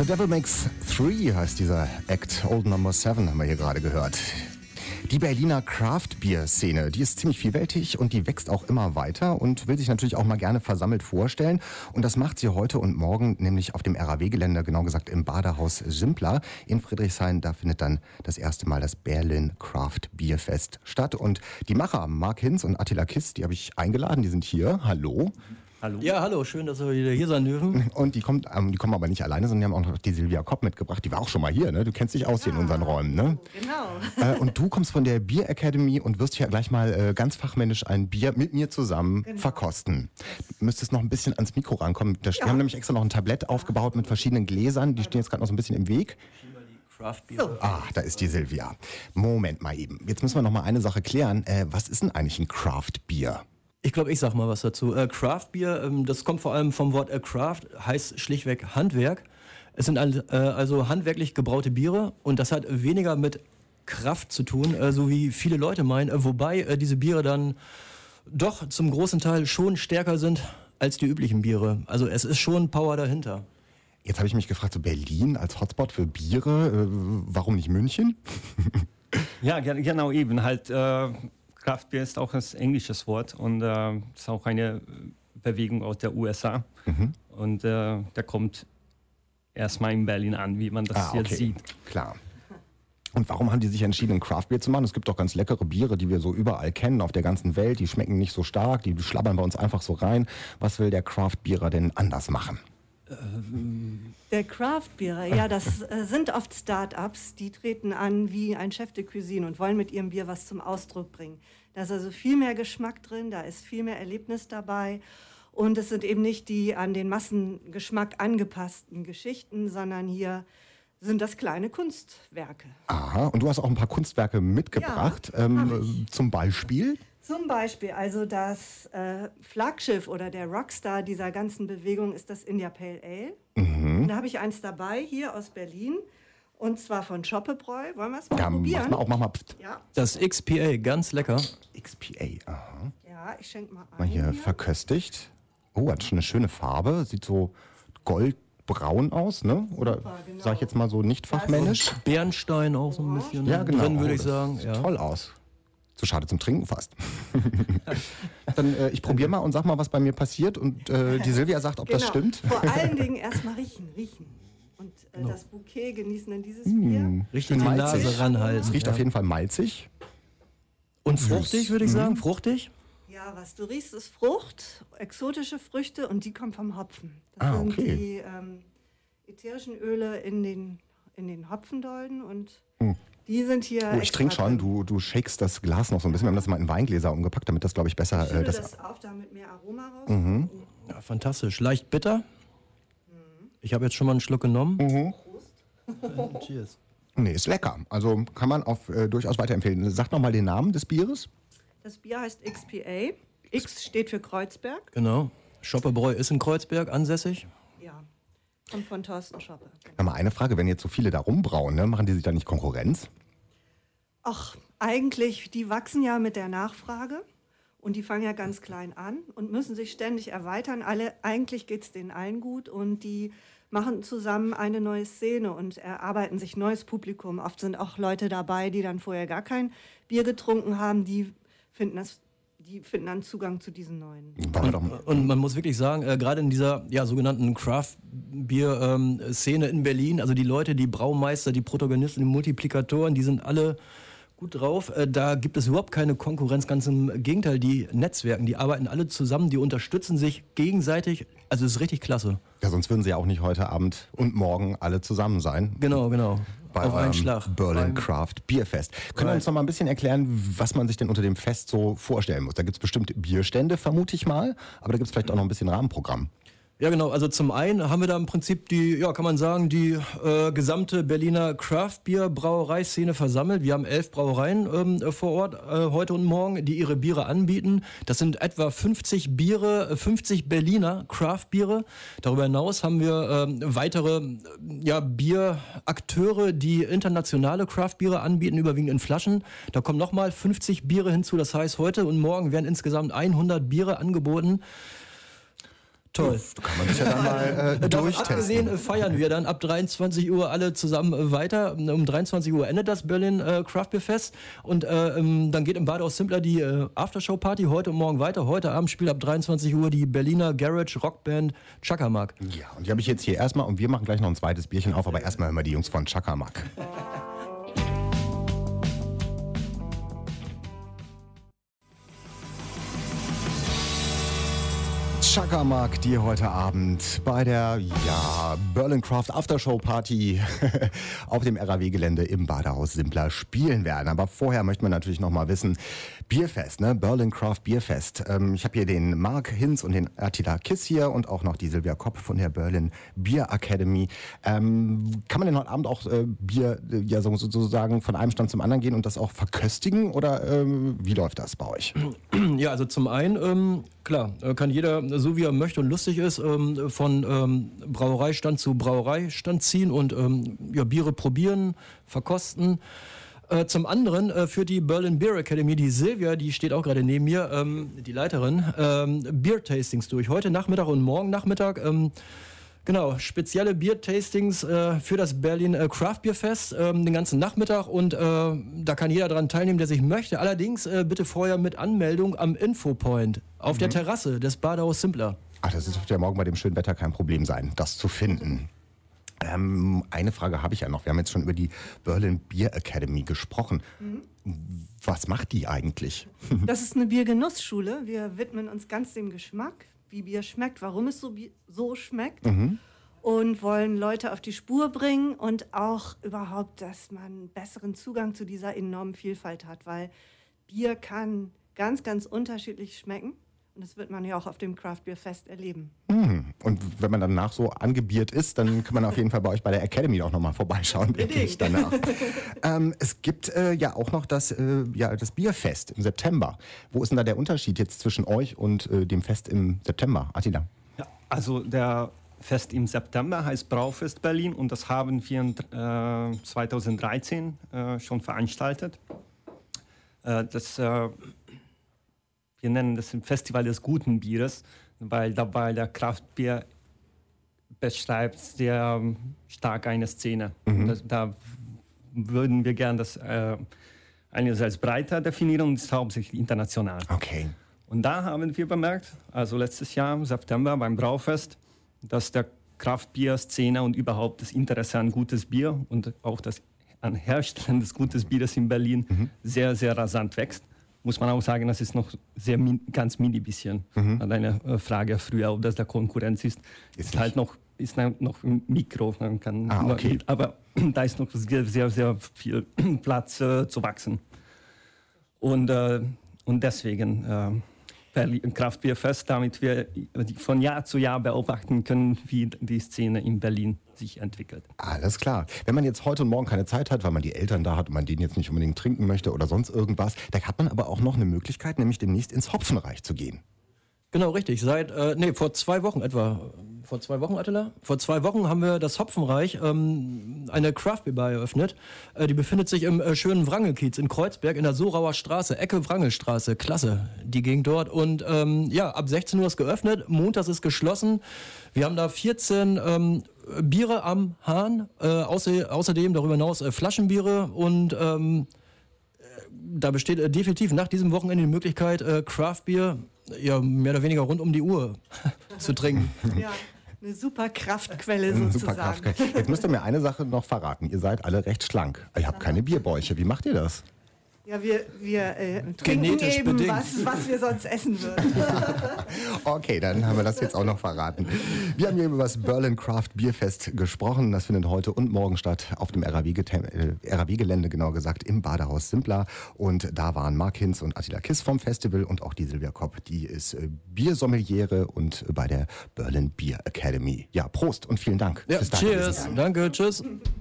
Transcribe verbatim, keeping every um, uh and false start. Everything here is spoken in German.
The Devil Makes Three heißt dieser Act. Old Number Seven haben wir hier gerade gehört. Die Berliner Craft-Bier-Szene, die ist ziemlich vielfältig und die wächst auch immer weiter und will sich natürlich auch mal gerne versammelt vorstellen. Und das macht sie heute und morgen, nämlich auf dem R A W-Gelände, genau gesagt im Badehaus Simpler in Friedrichshain. Da findet dann das erste Mal das Berlin Craft Bierfest statt. Und die Macher, Mark Hinz und Attila Kiss, die habe ich eingeladen, die sind hier. Hallo. Hallo. Ja, hallo, schön, dass wir wieder hier sein dürfen. Und die, kommt, ähm, die kommen aber nicht alleine, sondern die haben auch noch die Silvia Kopp mitgebracht. Die war auch schon mal hier, ne? Du kennst dich aus hier in unseren Räumen, ne? Genau. Äh, und du kommst von der Bier Academy und wirst hier gleich mal äh, ganz fachmännisch ein Bier mit mir zusammen genau. verkosten. Du müsstest noch ein bisschen ans Mikro rankommen. Da, ja. Wir haben nämlich extra noch ein Tablett aufgebaut mit verschiedenen Gläsern. Die stehen jetzt gerade noch so ein bisschen im Weg. So. Ah, da ist die Silvia. Moment mal eben. Jetzt müssen wir noch mal eine Sache klären. Äh, was ist denn eigentlich ein Craft Bier? Ich glaube, ich sag mal was dazu. Äh, Craft Beer, ähm, das kommt vor allem vom Wort äh, Craft, heißt schlichtweg Handwerk. Es sind äh, also handwerklich gebraute Biere und das hat weniger mit Kraft zu tun, äh, so wie viele Leute meinen, äh, wobei äh, diese Biere dann doch zum großen Teil schon stärker sind als die üblichen Biere. Also es ist schon Power dahinter. Jetzt habe ich mich gefragt, so Berlin als Hotspot für Biere, äh, warum nicht München? Ja, genau eben halt. Äh Craft-Bier ist auch ein englisches Wort und äh, ist auch eine Bewegung aus der U S A. Mhm. Und äh, der kommt erstmal in Berlin an, wie man das ah, jetzt okay. sieht. Klar. Und warum haben die sich entschieden, ein Craft-Bier zu machen? Es gibt doch ganz leckere Biere, die wir so überall kennen, auf der ganzen Welt. Die schmecken nicht so stark, die schlabbern bei uns einfach so rein. Was will der Craft-Bierer denn anders machen? Der Craft-Bierer, ja, das äh, sind oft Start-ups, die treten an wie ein Chef de Cuisine und wollen mit ihrem Bier was zum Ausdruck bringen. Da ist also viel mehr Geschmack drin, da ist viel mehr Erlebnis dabei und es sind eben nicht die an den Massengeschmack angepassten Geschichten, sondern hier sind das kleine Kunstwerke. Aha, und du hast auch ein paar Kunstwerke mitgebracht, ja, ähm, zum Beispiel? Zum Beispiel, also das äh, Flaggschiff oder der Rockstar dieser ganzen Bewegung ist das India Pale Ale. Mhm. Da habe ich eins dabei, hier aus Berlin. Und zwar von Schoppebräu. Wollen wir es mal ja, probieren? Mach mal auch, mach mal. Ja. Das X P A, ganz lecker. X P A, aha. Ja, ich schenke mal ein. Mal hier, hier verköstigt. Oh, hat schon eine schöne Farbe. Sieht so goldbraun aus, ne? Oder super, genau. Sag ich jetzt mal so nicht fachmännisch? Also Bernstein auch so ein bisschen. Ja, genau. Drin, würde oh, ich sagen. Sieht ja. toll aus. Zu schade zum Trinken fast. Dann äh, ich probiere mal und sag mal, was bei mir passiert. Und äh, die Silvia sagt, ob genau. das stimmt. Vor allen Dingen erstmal riechen, riechen. Und äh, genau. das Bouquet genießen dann dieses mmh, Bier. Richtig die Nase ranhalten. Es riecht ja. auf jeden Fall malzig. Und fruchtig, würde ich sagen. Mhm. Fruchtig? Ja, was du riechst, ist Frucht, exotische Früchte und die kommen vom Hopfen. Das ah, sind okay. die ähm, ätherischen Öle in den, in den Hopfendolden und mhm. die sind hier. Oh, ich trinke schon, du, du shakest das Glas noch so ein bisschen. Wir haben das mal in Weingläser umgepackt, damit das, glaube ich, besser... Ich schüttel äh, das, das auf, damit mehr Aroma raus. Mhm. Ja, fantastisch. Leicht bitter. Mhm. Ich habe jetzt schon mal einen Schluck genommen. Mhm. Prost. Cheers. Nee, ist lecker. Also kann man auch äh, durchaus weiterempfehlen. Sag noch mal den Namen des Bieres. Das Bier heißt X P A. X steht für Kreuzberg. Genau. Schoppebräu ist in Kreuzberg ansässig. Ja, kommt von Thorsten Schoppe. Genau. Mal eine Frage, wenn jetzt so viele da rumbrauen, ne, machen die sich da nicht Konkurrenz? Ach, eigentlich, die wachsen ja mit der Nachfrage und die fangen ja ganz klein an und müssen sich ständig erweitern. Alle, eigentlich geht es denen allen gut und die machen zusammen eine neue Szene und erarbeiten sich neues Publikum. Oft sind auch Leute dabei, die dann vorher gar kein Bier getrunken haben, die finden das, die finden dann Zugang zu diesen neuen. Und, und man muss wirklich sagen, äh, gerade in dieser ja, sogenannten Craft-Bier-Szene ähm, in Berlin, also die Leute, die Braumeister, die Protagonisten, die Multiplikatoren, die sind alle gut drauf. Äh, da gibt es überhaupt keine Konkurrenz, ganz im Gegenteil. Die Netzwerken, die arbeiten alle zusammen, die unterstützen sich gegenseitig. Also es ist richtig klasse. Ja, sonst würden sie ja auch nicht heute Abend und morgen alle zusammen sein. Genau, genau. Bei auf einen Schlag. Berlin Craft Bierfest. Können wir uns noch mal ein bisschen erklären, was man sich denn unter dem Fest so vorstellen muss? Da gibt es bestimmt Bierstände, vermute ich mal, aber da gibt es vielleicht auch noch ein bisschen Rahmenprogramm. Ja, genau. Also zum einen haben wir da im Prinzip die, ja, kann man sagen, die äh, gesamte Berliner Craft-Bier-Brauereiszene versammelt. Wir haben elf Brauereien ähm, vor Ort äh, heute und morgen, die ihre Biere anbieten. Das sind etwa fünfzig Biere, fünfzig Berliner Craft-Biere. Darüber hinaus haben wir ähm, weitere ja, Bierakteure, die internationale Craft-Biere anbieten, überwiegend in Flaschen. Da kommen nochmal fünfzig Biere hinzu. Das heißt, heute und morgen werden insgesamt hundert Biere angeboten. Toll. Da kann man sich ja dann mal äh, durchtesten. Abgesehen äh, feiern wir dann ab dreiundzwanzig Uhr alle zusammen äh, weiter. Um dreiundzwanzig Uhr endet das Berlin äh, Craft Beer Fest und äh, ähm, dann geht im Badehaus Simpler die äh, Aftershow-Party heute und morgen weiter. Heute Abend spielt ab dreiundzwanzig Uhr die Berliner Garage Rockband Chakamak. Ja, und die habe ich jetzt hier erstmal und wir machen gleich noch ein zweites Bierchen auf, aber erstmal immer die Jungs von Chakamak. Chakamak, die heute Abend bei der ja, Berlin Craft Aftershow Party auf dem R A W-Gelände im Badehaus Simpler spielen werden. Aber vorher möchten wir natürlich noch mal wissen, Bierfest, ne? Berlin Craft Bierfest. Ähm, ich habe hier den Mark Hinz und den Attila Kiss hier und auch noch die Silvia Kopp von der Berlin Beer Academy. Ähm, kann man denn heute Abend auch äh, Bier äh, ja, so, sozusagen von einem Stand zum anderen gehen und das auch verköstigen oder ähm, wie läuft das bei euch? Ja, also zum einen, ähm, klar, kann jeder, so wie er möchte und lustig ist, ähm, von ähm, Brauereistand zu Brauereistand ziehen und ähm, ja, Biere probieren, verkosten. Äh, zum anderen äh, führt die Berlin Beer Academy, die Silvia, die steht auch gerade neben mir, ähm, die Leiterin, ähm, Beer-Tastings durch. Heute Nachmittag und morgen Nachmittag. Ähm, Genau, spezielle Bier-Tastings äh, für das Berlin äh, Craft Beer Fest ähm, den ganzen Nachmittag und äh, da kann jeder daran teilnehmen, der sich möchte. Allerdings äh, bitte vorher mit Anmeldung am Infopoint auf mhm. der Terrasse des Badehaus Simpler. Ach, das wird ja morgen bei dem schönen Wetter kein Problem sein, das zu finden. Ähm, eine Frage habe ich ja noch. Wir haben jetzt schon über die Berlin Beer Academy gesprochen. Mhm. Was macht die eigentlich? Das ist eine Biergenussschule. Wir widmen uns ganz dem Geschmack, wie Bier schmeckt, warum es so, so schmeckt mhm. und wollen Leute auf die Spur bringen und auch überhaupt, dass man einen besseren Zugang zu dieser enormen Vielfalt hat, weil Bier kann ganz, ganz unterschiedlich schmecken und das wird man ja auch auf dem Craft Beer Fest erleben. Mhm. Und wenn man danach so angebiert ist, dann kann man auf jeden Fall bei euch bei der Academy auch nochmal vorbeischauen, denke ich danach. ähm, es gibt äh, ja auch noch das, äh, ja, das Bierfest im September. Wo ist denn da der Unterschied jetzt zwischen euch und äh, dem Fest im September? Attila? Ja, also der Fest im September heißt Braufest Berlin und das haben wir äh, zweitausenddreizehn äh, schon veranstaltet. Äh, das, äh, wir nennen das ein Festival des guten Bieres, weil dabei der Kraftbier beschreibt sehr stark eine Szene. Mhm. Das, da würden wir gerne das äh, einerseits breiter definieren und das ist hauptsächlich international. Okay. Und da haben wir bemerkt, also letztes Jahr im September beim Braufest, dass der Kraftbier-Szene und überhaupt das Interesse an gutes Bier und auch das an Herstellen des gutes Bieres in Berlin mhm. sehr, sehr rasant wächst. Muss man auch sagen, das ist noch sehr min, ganz mini bisschen. Mhm. Deine äh, Frage früher, ob das der Konkurrenz ist, ist, ist halt noch, ist noch ein Mikro. Man kann ah, okay. nur, aber da ist noch sehr, sehr, sehr viel Platz äh, zu wachsen. Und, äh, und deswegen äh, Berlin Craft Beer Fest, damit wir von Jahr zu Jahr beobachten können, wie die Szene in Berlin sich entwickelt. Alles klar. Wenn man jetzt heute und morgen keine Zeit hat, weil man die Eltern da hat und man den jetzt nicht unbedingt trinken möchte oder sonst irgendwas, da hat man aber auch noch eine Möglichkeit, nämlich demnächst ins Hopfenreich zu gehen. Genau, richtig. Seit, äh, nee, vor zwei Wochen etwa. Vor zwei Wochen, Attila? Vor zwei Wochen haben wir das Hopfenreich, ähm, eine Craft Beer Bar eröffnet. Äh, die befindet sich im äh, schönen Wrangelkiez in Kreuzberg in der Sorauer Straße, Ecke Wrangelstraße. Klasse, die ging dort. Und ähm, ja, ab sechzehn Uhr ist geöffnet, montags ist geschlossen. Wir haben da vierzehn ähm, Biere am Hahn, äh, außer, außerdem darüber hinaus äh, Flaschenbiere und ähm, da besteht äh, definitiv nach diesem Wochenende die Möglichkeit, äh, Craft Beer ja, mehr oder weniger rund um die Uhr zu trinken. Ja, eine super Kraftquelle sozusagen. Super Kraftquelle. Jetzt müsst ihr mir eine Sache noch verraten. Ihr seid alle recht schlank. Ihr habt keine Bierbäuche. Wie macht ihr das? Ja, wir, wir äh, trinken eben, was, was wir sonst essen würden. Okay, dann haben wir das jetzt auch noch verraten. Wir haben hier über das Berlin Craft Bierfest gesprochen. Das findet heute und morgen statt auf dem R A W-Gelände, genau gesagt, im Badehaus Simpler. Und da waren Mark Hinz und Attila Kiss vom Festival und auch die Silvia Kopp, die ist Biersommeliere und bei der Berlin Beer Academy. Ja, Prost und vielen Dank. Ja, cheers, danke, tschüss.